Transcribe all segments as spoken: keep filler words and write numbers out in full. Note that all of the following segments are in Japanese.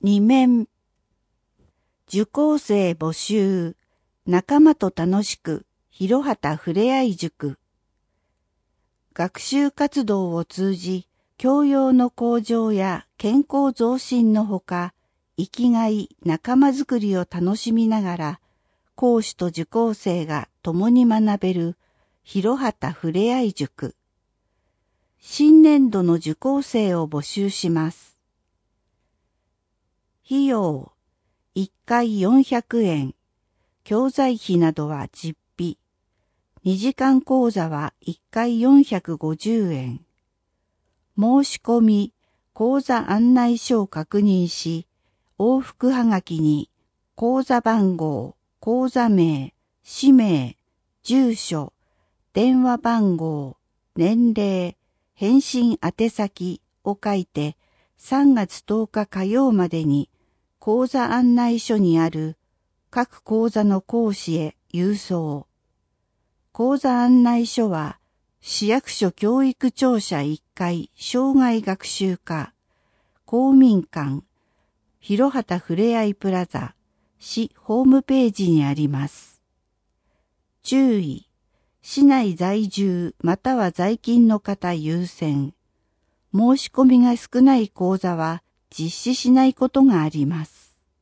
二面。受講生募集。仲間と楽しく、広畑ふれあい塾。学習活動を通じ、教養の向上や健康増進のほか、生きがい、仲間づくりを楽しみながら、講師と受講生が共に学べる、広畑ふれあい塾。新年度の受講生を募集します。費用、いっかいよんひゃくえん。教材費などは実費。にじかん講座はいっかいよんひゃくごじゅうえん。申し込み、講座案内書を確認し、往復はがきに講座番号、講座名、氏名、住所、電話番号、年齢、返信宛先を書いてさんがつとおか火曜までに講座案内書にある各講座の講師へ郵送。講座案内書は、市役所教育庁舎いっかい生涯学習課、公民館、広畑ふれあいプラザ、市ホームページにあります。注意、市内在住または在勤の方優先。申し込みが少ない講座は実施しないことがあります。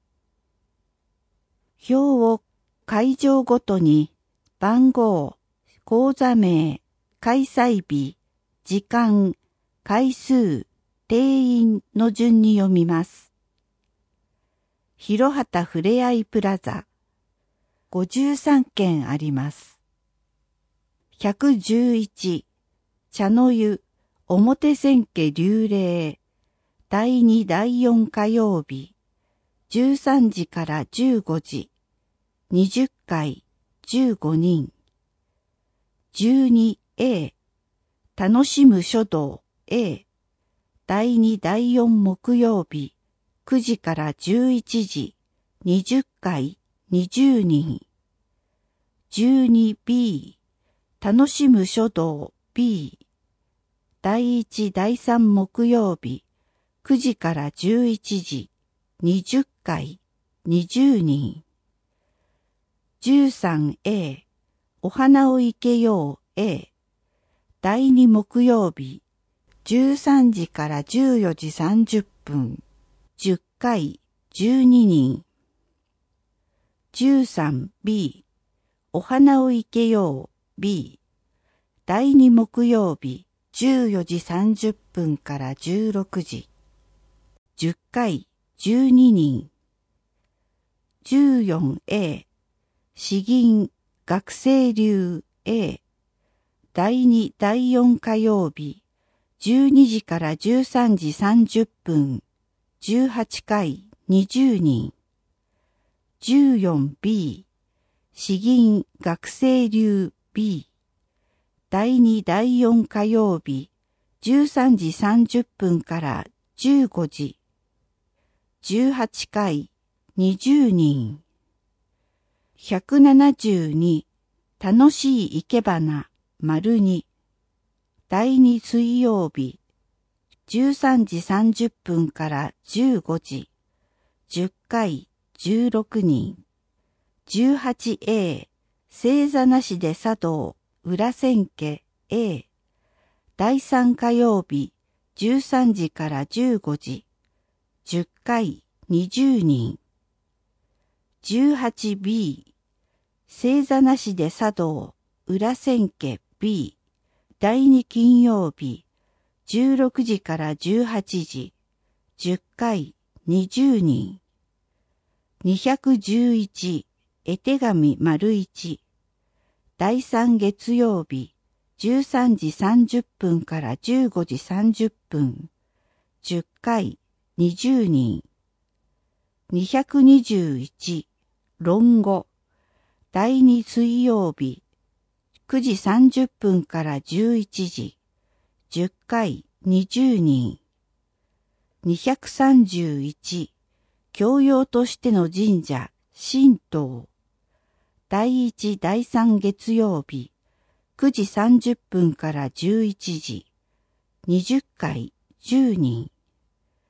表を会場ごとに番号、講座名、開催日、時間、回数、定員の順に読みます。広畑ふれあいプラザ、ごじゅうさんけんあります。ひゃくじゅういち、茶の湯、表千家流霊、だいにだいよん火曜日、じゅうさんじからじゅうごじ、にじゅっかい、じゅうごにん。じゅうにエー、楽しむ書道 A、だいにだいよん木曜日、くじからじゅういちじ、にじゅっかい、にじゅうにん。じゅうにビー、楽しむ書道 B、だいいちだいさん木曜日、くじからじゅういちじ、にじゅっかい、にじゅうにん。じゅうさんエー、お花を生けよう A、だいに木曜日、じゅうさんじからじゅうよじさんじゅっぷん、じゅっかい、じゅうににん。じゅうさんビー、お花を生けよう B、だいに木曜日、じゅうよじさんじゅっぷんからじゅうろくじ、じゅっかい、じゅうににん。じゅうよんエー、詩吟、学生流 A、だいにだいよん火曜日、じゅうにじからじゅうさんじさんじゅっぷん、じゅうはちかい、にじゅうにん。じゅうよんビー、詩吟、学生流 B、だいにだいよん火曜日、じゅうさんじさんじゅっぷんからじゅうごじ、じゅうはちかい、にじゅうにん。ひゃくななじゅうに、楽しい生け花、丸に、だいに水曜日、じゅうさんじさんじゅっぷんからじゅうごじ、じゅっかい、じゅうろくにん。じゅうはちエー、正座なしで茶道、裏千家 A、だいさん火曜日、じゅうさんじからじゅうごじ、じゅっかい、にじゅうにん。じゅうはちビー、正座なしで茶道、裏千家 B、だいに金曜日、じゅうろくじからじゅうはちじ、じゅっかい、にじゅうにん。にひゃくじゅういち、絵手紙丸いち、だいさん月曜日、じゅうさんじさんじゅっぷんからじゅうごじさんじゅっぷん、じゅっかい、にじゅうにん。にひゃくにじゅういち、論語、だいに水曜日、くじさんじゅっぷんからじゅういちじ、じゅっかい、にじゅうにん。にひゃくさんじゅういち、教養としての神社、神道、だいいちだいさん月曜日、くじさんじゅっぷんからじゅういちじ、にじゅっかい、じゅうにん。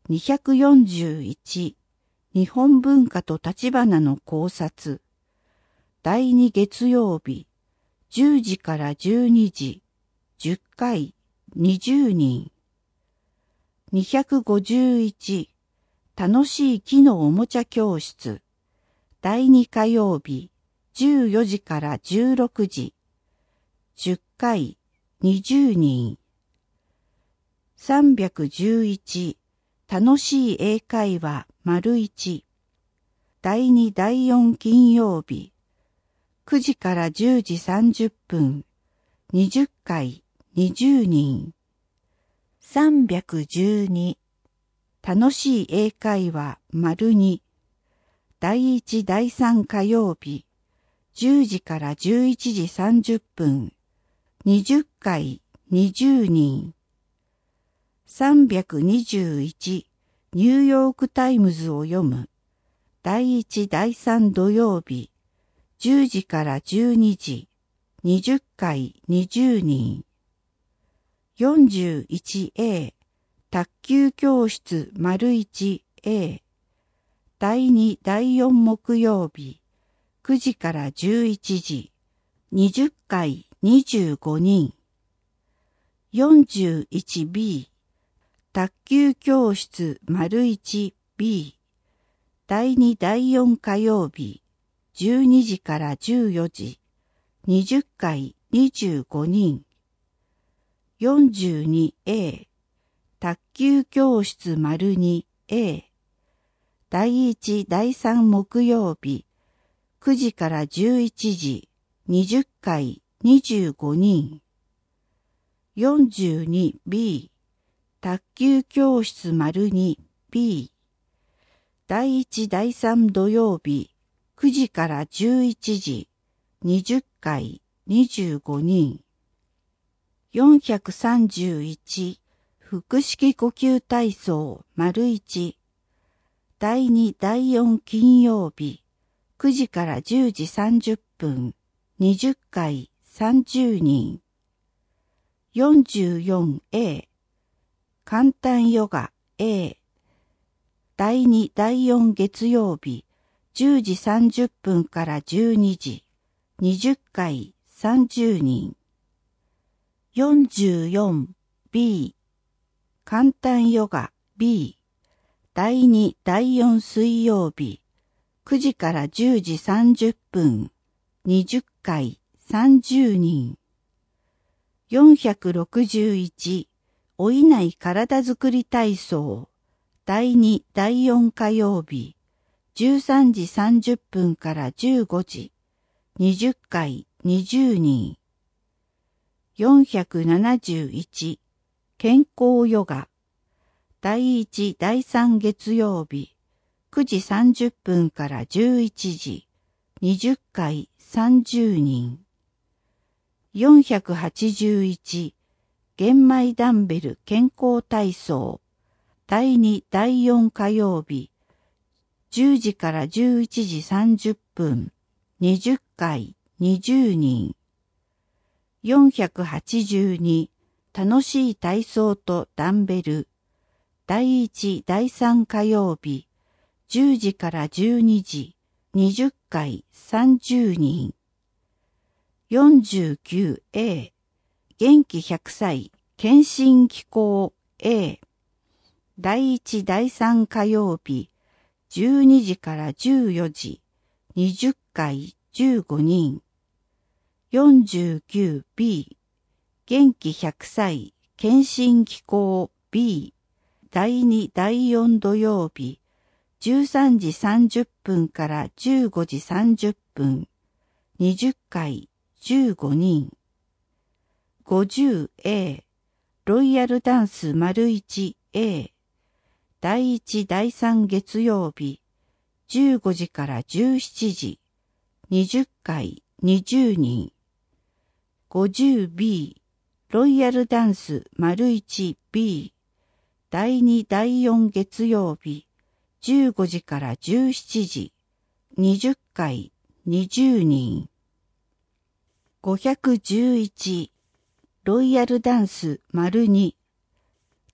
にひゃくよんじゅういち、日本文化と立花の考察。だいに月曜日、じゅうじからじゅうにじ、じゅっかい、にじゅうにん。にひゃくごじゅういち、楽しい木のおもちゃ教室。だいに火曜日、じゅうよじからじゅうろくじ、じゅっかい、にじゅうにん。さんびゃくじゅういち、楽しい英会話丸いち。だいにだいよん金曜日、くじからじゅうじさんじゅっぷん、にじゅっかい、にじゅうにん。さんびゃくじゅうに、楽しい英会話丸に。だいいちだいさん火曜日、じゅうじからじゅういちじさんじゅっぷん、にじゅっかい、にじゅうにん。さんびゃくにじゅういち、ニューヨークタイムズを読む。だいいちだいさん土曜日、じゅうじからじゅうにじ、にじゅっかい、にじゅうにん。よんじゅういちエー、卓球教室丸いちエー。だいにだいよん木曜日、くじからじゅういちじ、にじゅっかい、にじゅうごにん。よんじゅういちビー、卓球教室丸いちビー。だいにだいよん火曜日、じゅうにじからじゅうよじ、にじゅっかい、にじゅうごにん。よんじゅうにエー、卓球教室丸にエー。だいいちだいさん木曜日、くじからじゅういちじ、にじゅっかい、にじゅうごにん。よんじゅうにビー、卓球教室丸にビー。だいいちだいさん土曜日、くじからじゅういちじ、にじゅっかい、にじゅうごにん。よんひゃくさんじゅういち、腹式呼吸体操丸いち。だいにだいよん金曜日、くじからじゅうじさんじゅっぷん、にじゅっかい、さんじゅうにん。よんじゅうよんエー、簡単ヨガ A。だいにだいよん月曜日、じゅうじさんじゅっぷんからじゅうにじ、にじゅっかい、さんじゅうにん。よんじゅうよんビー、簡単ヨガ B。だいにだいよん水曜日、くじからじゅうじさんじゅっぷん、にじゅっかい、さんじゅうにん。よんひゃくろくじゅういち、老いない体づくり体操。だいにだいよん火曜日、じゅうさんじさんじゅっぷんからじゅうごじ、にじゅっかい、にじゅうにん。よんひゃくななじゅういち、健康ヨガ。だいいちだいさん月曜日、くじさんじゅっぷんからじゅういちじ、にじゅっかい、さんじゅうにん。よんひゃくはちじゅういち、玄米ダンベル健康体操。だいにだいよん火曜日、じゅうじからじゅういちじさんじゅっぷん、にじゅっかい、にじゅうにん。よんひゃくはちじゅうに、楽しい体操とダンベル。だいいちだいさん火曜日、じゅうじからじゅうにじ、にじゅっかい、さんじゅうにん。よんじゅうきゅうエー、元気ひゃくさい、検診機構 A。だいいちだいさん火曜日、じゅうにじからじゅうよじ、にじゅっかい、じゅうごにん。よんじゅうきゅうビー、元気ひゃくさい、検診機構 B。だいにだいよん土曜日、じゅうさんじさんじゅっぷんからじゅうごじさんじゅっぷん、にじゅっかい、じゅうごにん。ごじゅうエー、ロイヤルダンス丸いちエー。だいいちだいさん月曜日、じゅうごじからじゅうしちじ、にじゅっかい、にじゅうにん。ごじゅうビー、ロイヤルダンス丸いちビー。だいにだいよん月曜日、じゅうごじからじゅうしちじ、にじゅっかい、にじゅうにん。ごひゃくじゅういち、ロイヤルダンス丸に。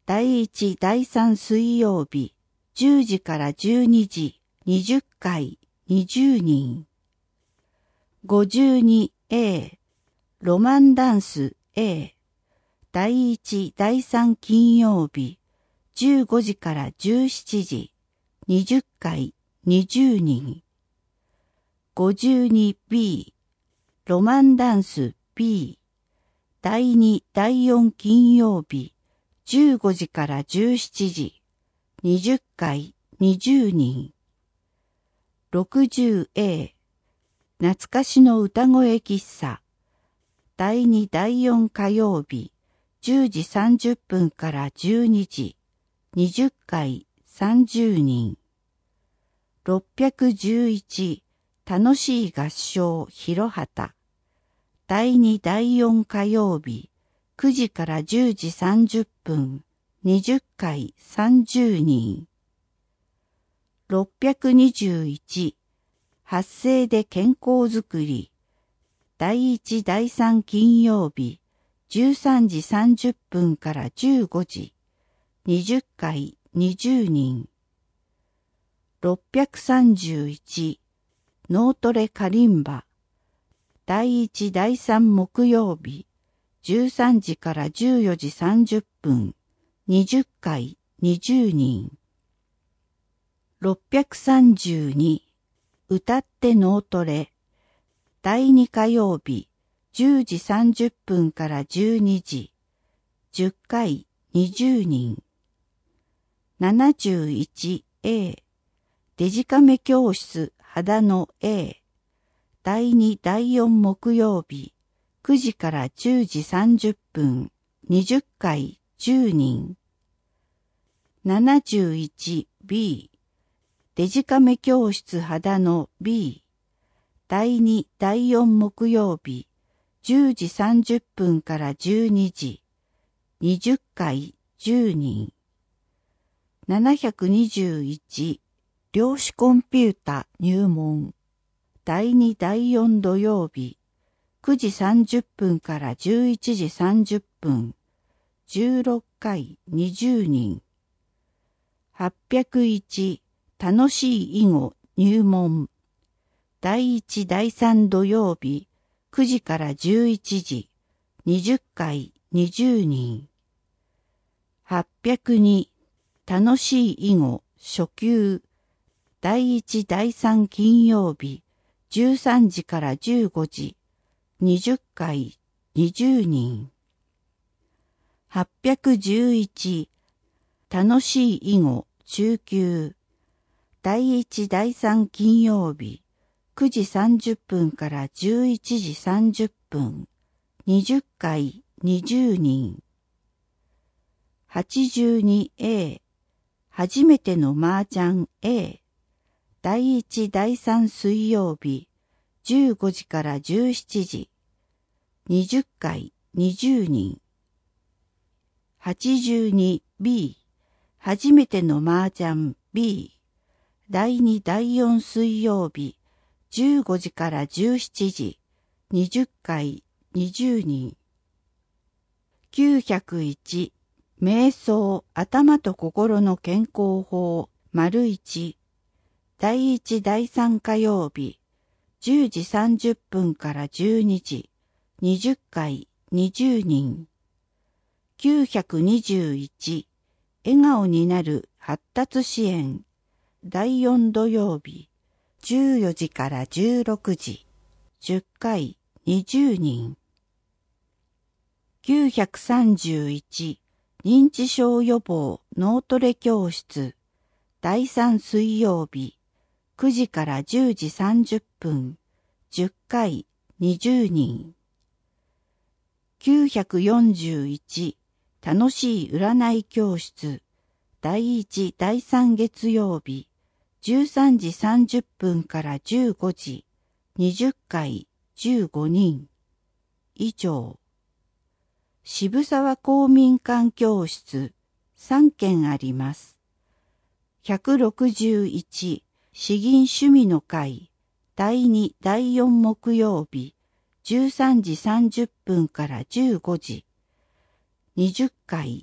第いち、だいさん水曜日、じゅうじからじゅうにじ、にじゅっかい、にじゅうにん。ごじゅうにエー、ロマンダンス A、第いち、だいさん金曜日、じゅうごじからじゅうしちじ、にじゅっかい、にじゅうにん。ごじゅうにビー、ロマンダンス B、第に、だいよん金曜日、じゅうごじからじゅうしちじ、にじゅっかい、にじゅうにん。ろくじゅうエー、懐かしの歌声喫茶、第に、だいよん火曜日、じゅうじさんじゅっぷんからじゅうにじ、にじゅっかい、さんじゅうにん。ろっぴゃくじゅういち、楽しい合唱広畑、第に、だいよん火曜日、くじからじゅうじさんじゅっぷん、にじゅっかい、さんじゅうにん。ろっぴゃくにじゅういち、発声で健康づくり、第いち、だいさん金曜日、じゅうさんじさんじゅっぷんからじゅうごじ、にじゅっかい、にじゅうにん。ろっぴゃくさんじゅういち、脳トレカリンバ、第いち、だいさん木曜日、じゅうさんじからじゅうよじさんじゅっぷん、にじゅっかい、にじゅうにん。ろっぴゃくさんじゅうに、歌って脳トレ、第に火曜日、じゅうじさんじゅっぷんからじゅうにじ、じゅっかい、にじゅうにん。ななじゅういちエー、デジカメ教室肌の A、第に、だいよん木曜日、くじからじゅうじさんじゅっぷん、にじゅっかい、じゅうにん。ななじゅういちビー、デジカメ教室肌の B、第に、だいよん木曜日、じゅうじさんじゅっぷんからじゅうにじ、にじゅっかい、じゅうにん。ななひゃくにじゅういち、量子コンピュータ入門。第に、だいよん土曜日、くじさんじゅっぷんからじゅういちじさんじゅっぷん、じゅうろっかい、にじゅうにん。はっぴゃくいち、楽しい囲碁入門。第いち、だいさん土曜日、くじからじゅういちじ、にじゅっかい、にじゅうにん。はっぴゃくに、楽しい囲碁初級。第いち、だいさん金曜日、じゅうさんじからじゅうごじ、にじゅっかい、にじゅうにん。はっぴゃくじゅういち、楽しい囲碁中級。第いち、だいさん金曜日、くじさんじゅっぷんからじゅういちじさんじゅっぷん、にじゅっかい、にじゅうにん。はちじゅうにエー、初めての麻雀 A、第いち、だいさん水曜日、じゅうごじからじゅうしちじ、にじゅっかい、にじゅうにん。はちじゅうにビー、初めての麻雀 B、第に、だいよん水曜日、じゅうごじからじゅうしちじ、にじゅっかい、にじゅうにん。きゅうひゃくいち、瞑想、頭と心の健康法、丸一。第いち、だいさん火曜日、じゅうじさんじゅっぷんからじゅうにじ、にじゅっかい、にじゅうにん。きゅうひゃくにじゅういち、笑顔になる発達支援。だいよん土曜日、じゅうよじからじゅうろくじ、じゅっかい、にじゅうにん。きゅうひゃくさんじゅういち、認知症予防脳トレ教室。だいさん水曜日、くじからじゅうじさんじゅっぷん、じゅっかい、にじゅうにん。きゅうひゃくよんじゅういち、楽しい占い教室。だいいち、だいさん月曜日、じゅうさんじさんじゅっぷんからじゅうごじ、にじゅっかい、じゅうごにん。以上。渋沢公民館教室、さんけんあります。ひゃくろくじゅういち、詩吟趣味の会、だいに、だいよん木曜日、じゅうさんじさんじゅっぷんからじゅうごじ、にじゅっかい、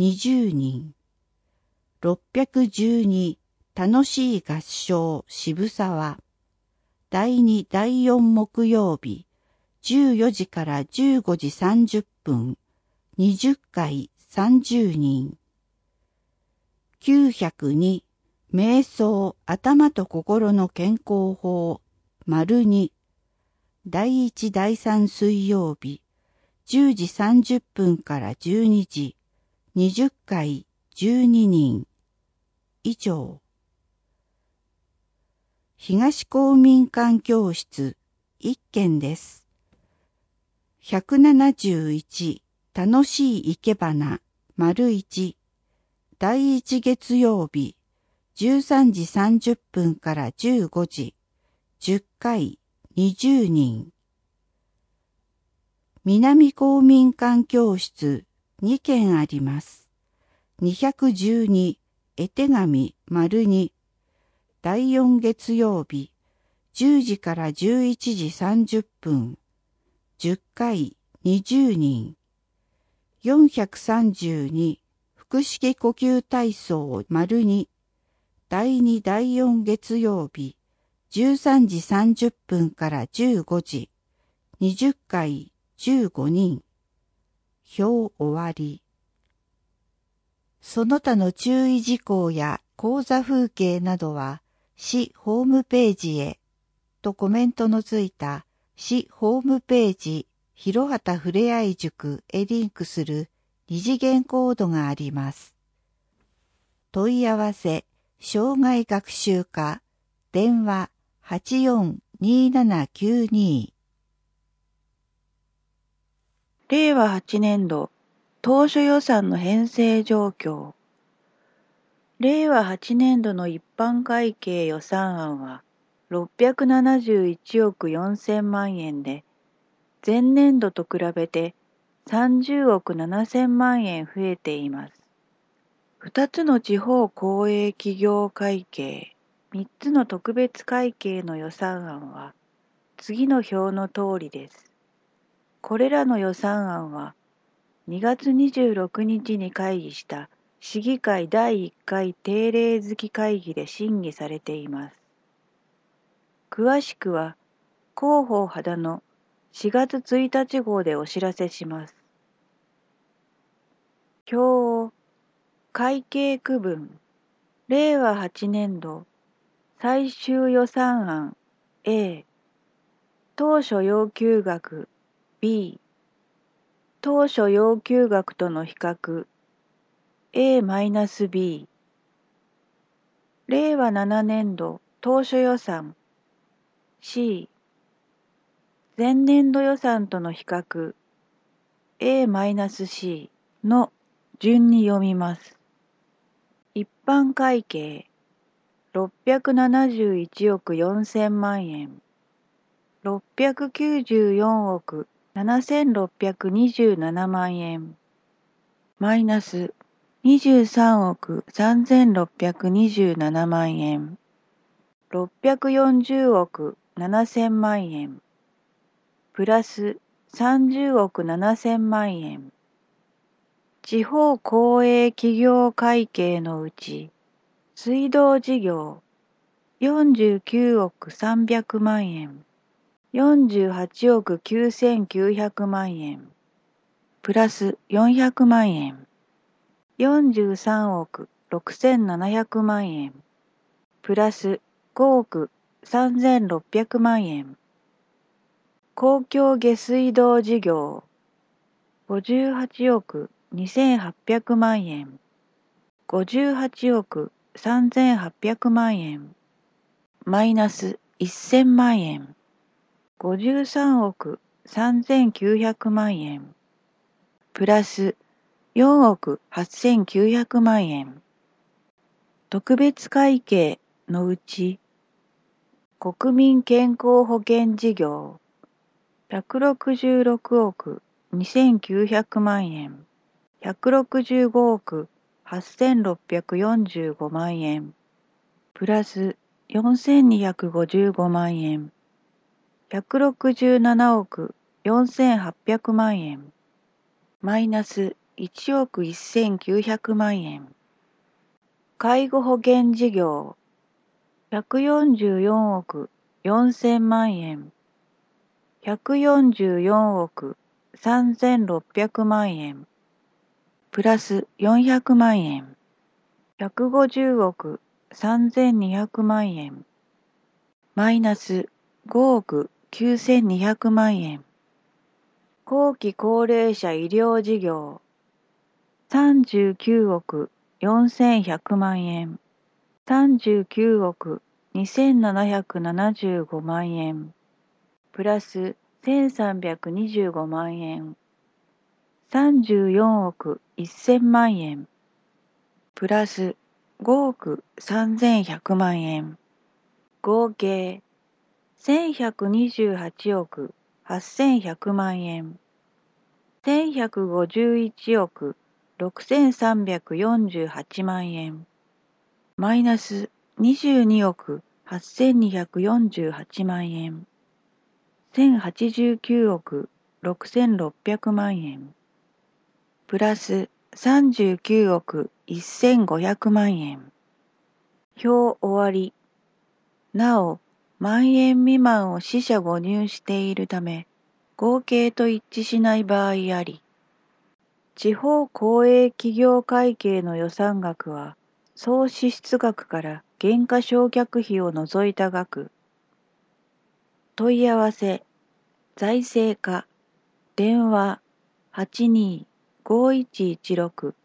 にじゅうにん。ろっぴゃくじゅうに楽しい合唱渋沢。だいにだいよん木曜日、じゅうよじからじゅうごじさんじゅっぷん、にじゅっかいさんじゅうにん。きゅうひゃくに瞑想頭と心の健康法丸にだいいちだいさん水曜日じゅうじさんじゅっぷんからじゅうにじにじゅっかいじゅうににん以上。東公民館教室いっ軒です。ひゃくななじゅういち楽しい生け花丸いちだいいち月曜日じゅうさんじさんじゅっぷんからじゅうごじじゅっかいにじゅうにん。南公民館教室に軒あります。にひゃくじゅうに絵手紙丸にだいよん月曜日じゅうじからじゅういちじさんじゅっぷんじゅっかいにじゅうにん。よんひゃくさんじゅうに腹式呼吸体操丸にだいにだいよん月曜日じゅうさんじさんじゅっぷんからじゅうごじにじゅっかいじゅうごにん。表終わり。その他の注意事項や講座風景などは市ホームページへとコメントのついた市ホームページ広畑ふれあい塾へリンクする二次元コードがあります。問い合わせ障害学習課電話 はちよんにーななきゅうにー。 れいわはちねん度当初予算の編成状況。れいわはちねん度の一般会計予算案はろっぴゃくななじゅういちおくよんせん万円で、前年度と比べてさんじゅうおくななせん万円増えています。ふたつの地方公営企業会計、みっつの特別会計の予算案は次の表の通りです。これらの予算案はにがつにじゅうろくにちに会議した市議会だいいっかい定例付き会議で審議されています。詳しくは広報肌のしがつついたち号でお知らせします。表会計区分れいわはちねん度最終予算案 A 当初要求額 B 当初要求額との比較 エービー れいわななねん度当初予算 C 前年度予算との比較 エーシー の順に読みます。一般会計ろっぴゃくななじゅういちおくよんせん万円ろっぴゃくきゅうじゅうよんおくななせんろっぴゃくにじゅうなな万円マイナスにじゅうさんおくさんぜんろっぴゃくにじゅうなな万円ろっぴゃくよんじゅうおくななせん万円プラスさんじゅうおくななせん万円地方公営企業会計のうち水道事業よんじゅうきゅうおくさんびゃく万円よんじゅうはちおくきゅうせんきゅうひゃく万円プラスよんひゃく万円よんじゅうさんおくろくせんななひゃく万円プラスごおくさんぜんろっぴゃく万円公共下水道事業ごじゅうはちおくにせんはっぴゃく万円ごじゅうはちおくさんぜんはっぴゃく万円マイナスせん万円ごじゅうさんおくさんぜんきゅうひゃく万円プラスよんおくはっせんきゅうひゃく万円特別会計のうち国民健康保険事業ひゃくろくじゅうろくおくにせんきゅうひゃく万円ひゃくろくじゅうごおくはっせんろっぴゃくよんじゅうご万円プラスよんせんにひゃくごじゅうご万円ひゃくろくじゅうななおくよんせんはっぴゃく万円マイナスいちおくせんきゅうひゃくまんえん。介護保険事業ひゃくよんじゅうよんおくよんせんまんえん。ひゃくよんじゅうよんおくさんぜんろっぴゃくまんえん。プラスよんひゃくまんえん。ひゃくごじゅうおくさんぜんにひゃくまんえん。マイナスごおくきゅうせんにひゃくまんえん。後期高齢者医療事業さんじゅうきゅうおくよんせんひゃくまんえん。さんじゅうきゅうおくにせんななひゃくななじゅうごまんえん。プラスせんさんびゃくにじゅうごまんえん。さんじゅうよんおくせんまんえん。プラスごおくさんぜんひゃくまんえん。合計せんひゃくにじゅうはちおくはっせんひゃくまんえん。せんひゃくごじゅういちおくろくせんさんびゃくよんじゅうはちまんえん。マイナスにじゅうにおくはっせんにひゃくよんじゅうはちまんえん。せんはちじゅうきゅうおくろくせんろっぴゃくまんえん。プラスさんじゅうきゅうおくせんごひゃくまんえん。表終わり。なお、万円未満を四捨五入しているため、合計と一致しない場合あり。地方公営企業会計の予算額は、総支出額から減価償却費を除いた額。問い合わせ、財政課、電話はちにーごーいちいちろく